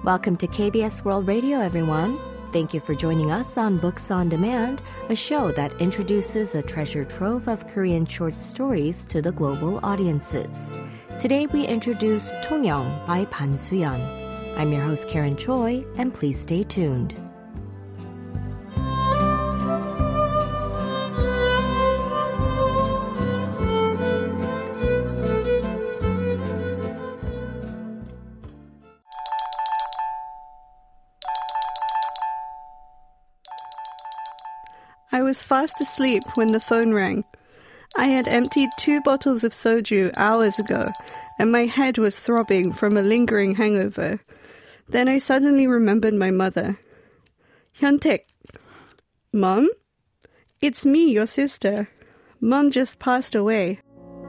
Welcome to KBS World Radio, everyone. Thank you for joining us on Books on Demand, a show that introduces a treasure trove of Korean short stories to the global audiences. Today we introduce 통영 by Pan Soo-yeon. I'm your host Karen Choi, and please stay tuned. I was fast asleep when the phone rang. I had emptied 2 bottles of soju hours ago, and my head was throbbing from a lingering hangover. Then I suddenly remembered my mother. Hyuntaek. Mom? It's me, your sister. Mom just passed away.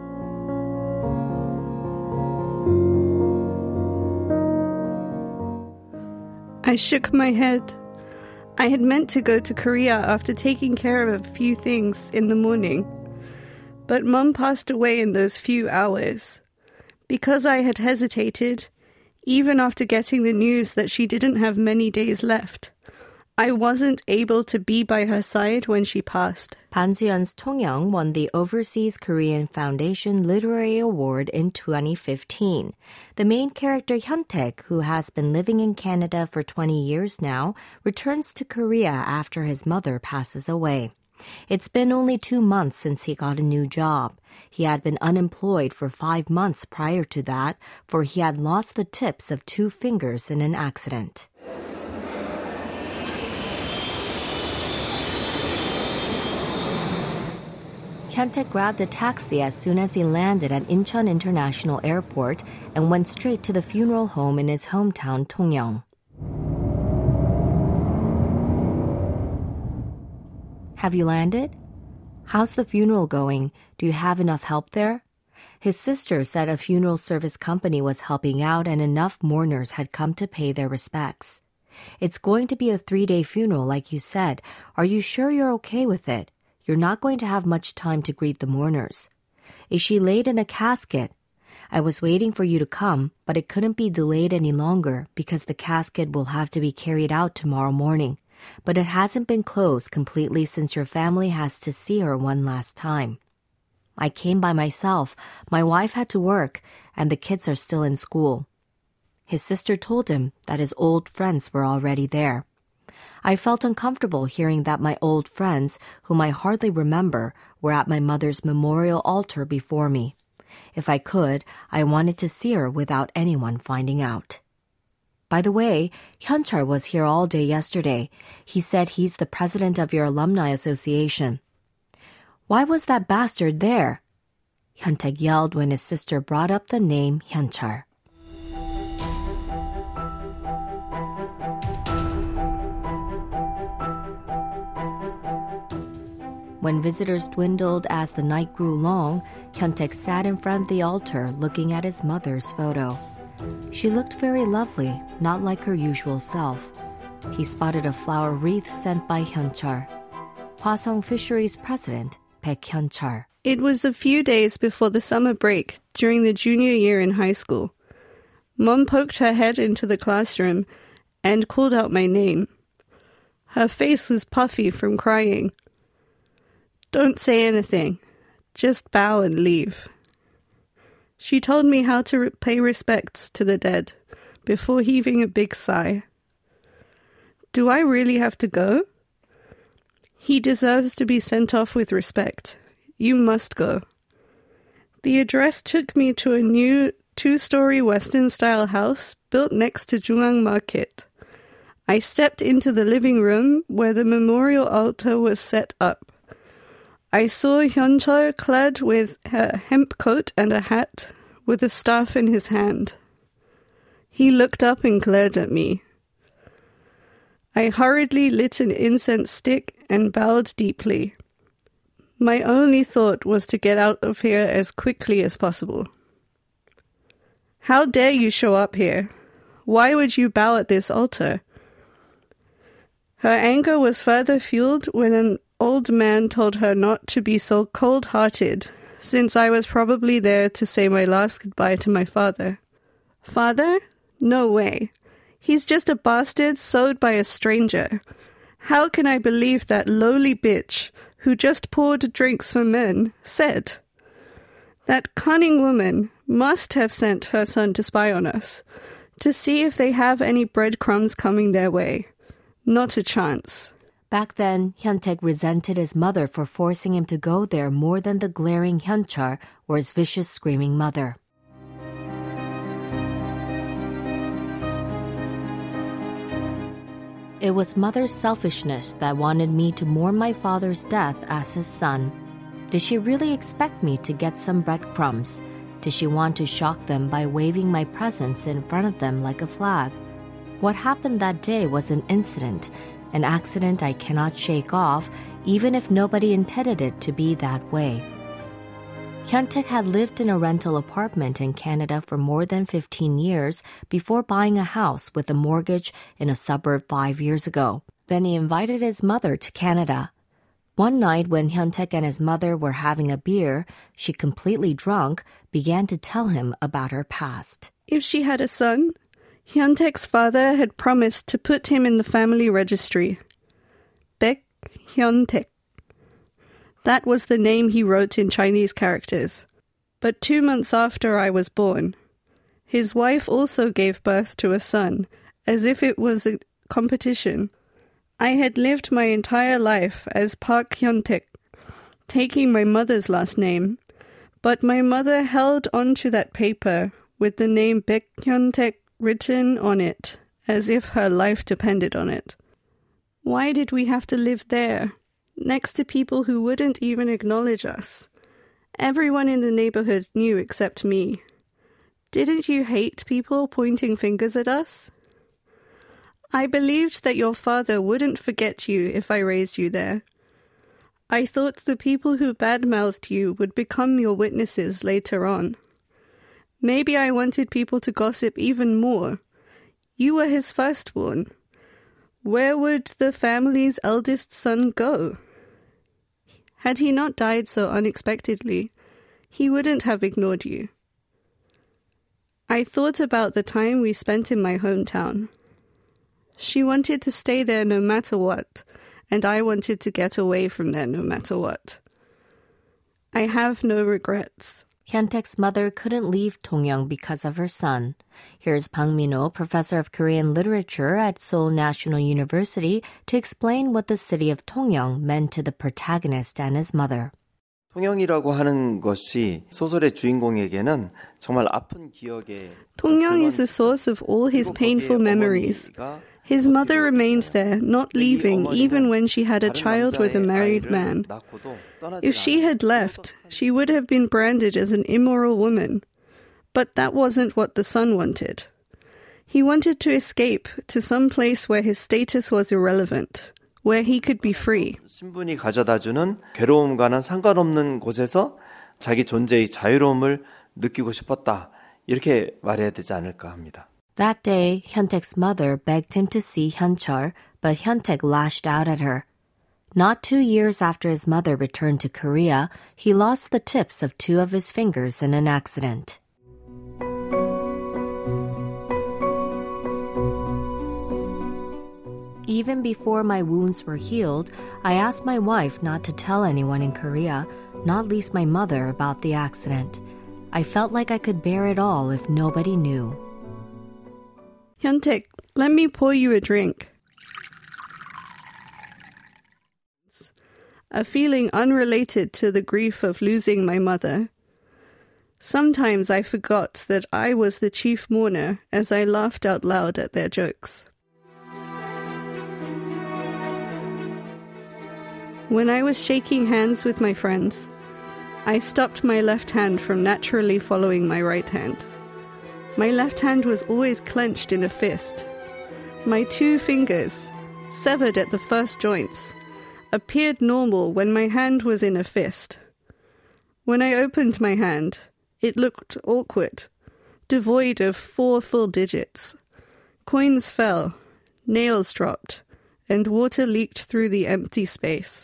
I shook my head. I had meant to go to Korea after taking care of a few things in the morning. But Mom passed away in those few hours. Because I had hesitated, even after getting the news that she didn't have many days left, I wasn't able to be by her side when she passed. Pan Soo-yeon's 통영 won the Overseas Korean Foundation Literary Award in 2015. The main character Hyuntaek, who has been living in Canada for 20 years now, returns to Korea after his mother passes away. It's been only 2 months since he got a new job. He had been unemployed for 5 months prior to that, for he had lost the tips of 2 fingers in an accident. Hyuntaek grabbed a taxi as soon as he landed at Incheon International Airport and went straight to the funeral home in his hometown, 통영. Have you landed? How's the funeral going? Do you have enough help there? His sister said a funeral service company was helping out and enough mourners had come to pay their respects. It's going to be a 3-day funeral, like you said. Are you sure you're okay with it? You're not going to have much time to greet the mourners. Is she laid in a casket? I was waiting for you to come, but it couldn't be delayed any longer because the casket will have to be carried out tomorrow morning. But it hasn't been closed completely since your family has to see her one last time. I came by myself. My wife had to work, and the kids are still in school. His sister told him that his old friends were already there. I felt uncomfortable hearing that my old friends, whom I hardly remember, were at my mother's memorial altar before me. If I could, I wanted to see her without anyone finding out. By the way, Hyunchar was here all day yesterday. He said he's the president of your alumni association. Why was that bastard there? Hyuntaek yelled when his sister brought up the name Hyunchar. When visitors dwindled as the night grew long, Hyuntaek sat in front of the altar looking at his mother's photo. She looked very lovely, not like her usual self. He spotted a flower wreath sent by Hyunchar. Hwasong Fisheries president, Baek Hyunchar. It was a few days before the summer break during the junior year in high school. Mom poked her head into the classroom and called out my name. Her face was puffy from crying. Don't say anything. Just bow and leave. She told me how to pay respects to the dead before heaving a big sigh. Do I really have to go? He deserves to be sent off with respect. You must go. The address took me to a new 2-story Western-style house built next to Jungang Market. I stepped into the living room where the memorial altar was set up. I saw Hyunchar clad with a hemp coat and a hat, with a staff in his hand. He looked up and glared at me. I hurriedly lit an incense stick and bowed deeply. My only thought was to get out of here as quickly as possible. How dare you show up here? Why would you bow at this altar? Her anger was further fueled when an old man told her not to be so cold-hearted, since I was probably there to say my last goodbye to my father. Father? No way. He's just a bastard sold by a stranger. How can I believe that lowly bitch who just poured drinks for men said? That cunning woman must have sent her son to spy on us, to see if they have any breadcrumbs coming their way. Not a chance. Back then, Hyun-taek resented his mother for forcing him to go there more than the glaring Hyun-chul or his vicious screaming mother. It was mother's selfishness that wanted me to mourn my father's death as his son. Did she really expect me to get some breadcrumbs? Did she want to shock them by waving my presence in front of them like a flag? What happened that day was an incident, an accident I cannot shake off, even if nobody intended it to be that way. Hyun-taek had lived in a rental apartment in Canada for more than 15 years before buying a house with a mortgage in a suburb 5 years ago. Then he invited his mother to Canada. One night when Hyun-taek and his mother were having a beer, she, completely drunk, began to tell him about her past. If she had a son, Hyun-taek's father had promised to put him in the family registry. Baek Hyun-taek. That was the name he wrote in Chinese characters. But 2 months after I was born, his wife also gave birth to a son, as if it was a competition. I had lived my entire life as Park Hyun-taek, taking my mother's last name, but my mother held onto that paper with the name Baek Hyun-taek written on it, as if her life depended on it. Why did we have to live there, next to people who wouldn't even acknowledge us? Everyone in the neighborhood knew except me. Didn't you hate people pointing fingers at us? I believed that your father wouldn't forget you if I raised you there. I thought the people who badmouthed you would become your witnesses later on. Maybe I wanted people to gossip even more. You were his firstborn. Where would the family's eldest son go? Had he not died so unexpectedly, he wouldn't have ignored you. I thought about the time we spent in my hometown. She wanted to stay there no matter what, and I wanted to get away from there no matter what. I have no regrets. Hyun-taek's mother couldn't leave Tongyeong because of her son. Here's Bang Min-ho, professor of Korean literature at Seoul National University, to explain what the city of Tongyeong meant to the protagonist and his mother. 통영이라고 하는 것이 소설의 주인공에게는 정말 아픈 기억에 Tongyeong is the source of all his painful memories. His mother remained there, not leaving even when she had a child with a married man. If she had left, she would have been branded as an immoral woman. But that wasn't what the son wanted. He wanted to escape to some place where his status was irrelevant, where he could be free. 신분이 가져다주는 괴로움과는 상관없는 곳에서 자기 존재의 자유로움을 느끼고 싶었다. 이렇게 말해야 되지 않을까 합니다. That day, Hyun-taek's mother begged him to see Hyun-chul, but Hyun-taek lashed out at her. Not 2 years after his mother returned to Korea, he lost the tips of 2 of his fingers in an accident. Even before my wounds were healed, I asked my wife not to tell anyone in Korea, not least my mother, about the accident. I felt like I could bear it all if nobody knew. Hyun-taek, let me pour you a drink. A feeling unrelated to the grief of losing my mother. Sometimes I forgot that I was the chief mourner as I laughed out loud at their jokes. When I was shaking hands with my friends, I stopped my left hand from naturally following my right hand. My left hand was always clenched in a fist. My 2 fingers, severed at the first joints, appeared normal when my hand was in a fist. When I opened my hand, it looked awkward, devoid of 4 full digits. Coins fell, nails dropped, and water leaked through the empty space.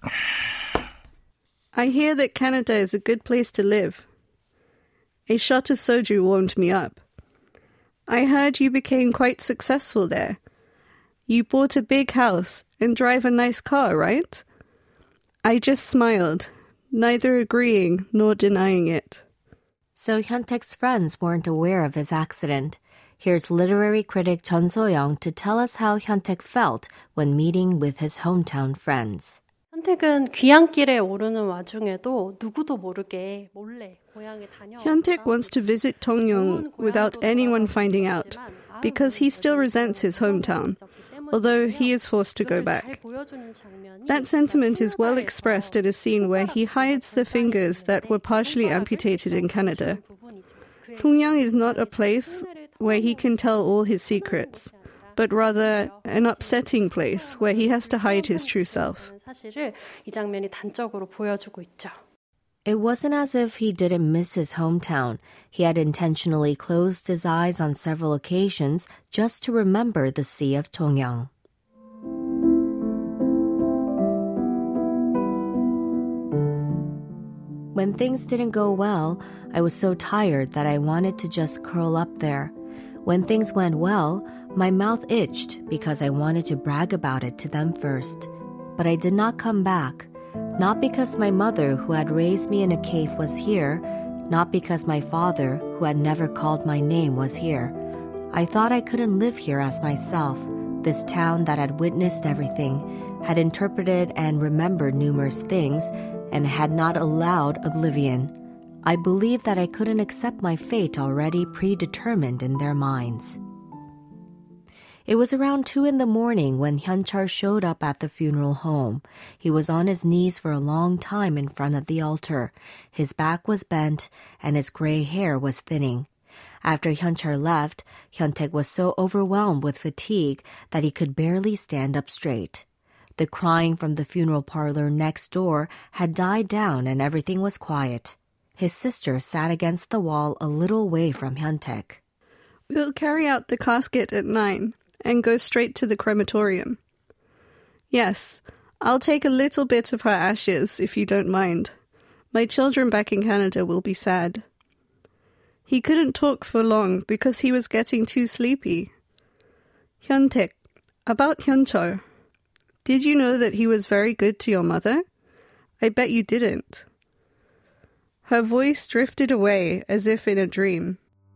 I hear that Canada is a good place to live. A shot of soju warmed me up. I heard you became quite successful there. You bought a big house and drive a nice car, right? I just smiled, neither agreeing nor denying it. So Hyuntaek's friends weren't aware of his accident. Here's literary critic Chun So-young to tell us how Hyuntaek felt when meeting with his hometown friends. 현택은 귀향길에 오르는 와중에도 누구도 모르게 몰래 고향에 다녀왔다. Hyuntaek wants to visit Tongyong without anyone finding out because he still resents his hometown, although he is forced to go back. That sentiment is well expressed in a scene where he hides the fingers that were partially amputated in Canada. Tongyang is not a place where he can tell all his secrets, but rather an upsetting place where he has to hide his true self. It wasn't as if he didn't miss his hometown. He had intentionally closed his eyes on several occasions just to remember the Sea of Tongyang. When things didn't go well, I was so tired that I wanted to just curl up there. When things went well, my mouth itched because I wanted to brag about it to them first. But I did not come back. Not because my mother, who had raised me in a cave, was here. Not because my father, who had never called my name, was here. I thought I couldn't live here as myself, this town that had witnessed everything, had interpreted and remembered numerous things, and had not allowed oblivion. I believed that I couldn't accept my fate already predetermined in their minds. It was around 2 a.m. when Hyunchar showed up at the funeral home. He was on his knees for a long time in front of the altar. His back was bent, and his gray hair was thinning. After Hyunchar left, Hyuntaek was so overwhelmed with fatigue that he could barely stand up straight. The crying from the funeral parlor next door had died down and everything was quiet. His sister sat against the wall a little way from Hyuntaek. We'll carry out the casket at 9 and go straight to the crematorium. Yes, I'll take a little bit of her ashes, if you don't mind. My children back in Canada will be sad. He couldn't talk for long because he was getting too sleepy. Hyuntaek, about Hyunchar. Did you know that he was very good to your mother? I bet you didn't. Her voice drifted away as if in a dream.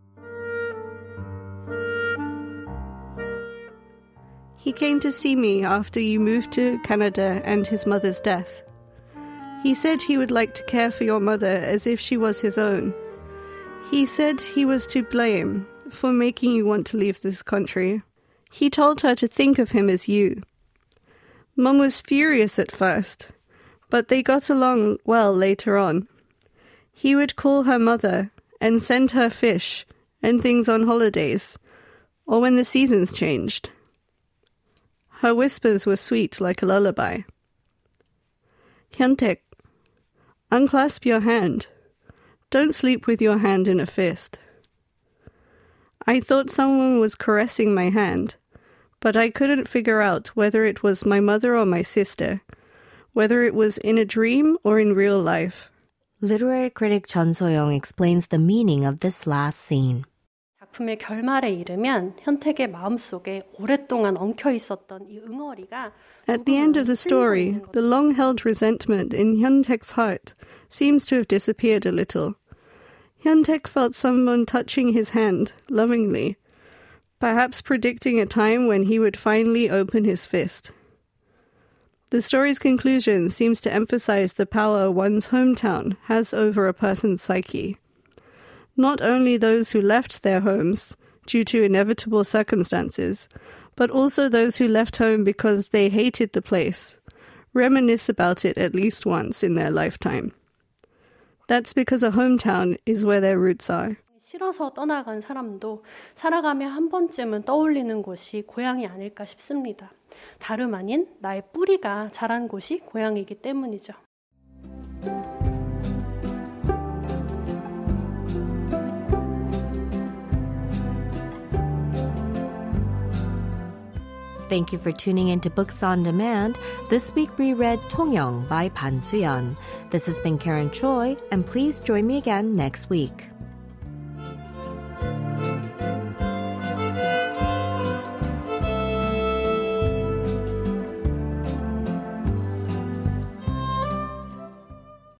He came to see me after you moved to Canada and his mother's death. He said he would like to care for your mother as if she was his own. He said he was to blame for making you want to leave this country. He told her to think of him as you. Mum was furious at first, but they got along well later on. He would call her mother and send her fish and things on holidays, or when the seasons changed. Her whispers were sweet like a lullaby. Hyuntaek, unclasp your hand. Don't sleep with your hand in a fist. I thought someone was caressing my hand, but I couldn't figure out whether it was my mother or my sister, whether it was in a dream or in real life. Literary critic Chun So-young explains the meaning of this last scene. 작품의 결말에 이르면 현택의 마음속에 오랫동안 엉켜 있었던 이 응어리가 At the end of the story, the long-held resentment in Hyuntaek's heart seems to have disappeared a little. Hyuntaek felt someone touching his hand lovingly, perhaps predicting a time when he would finally open his fist. The story's conclusion seems to emphasize the power one's hometown has over a person's psyche. Not only those who left their homes due to inevitable circumstances, but also those who left home because they hated the place, reminisce about it at least once in their lifetime. That's because a hometown is where their roots are. 싫어서 떠나간 사람도 살아가며 한 번쯤은 떠올리는 곳이 고향이 아닐까 싶습니다. 다름 아닌 나의 뿌리가 자란 곳이 고향이기 때문이죠. Thank you for tuning in to Books on Demand. This week we read Tongyang by Ban Su-yeon. This has been Karen Choi, and please join me again next week.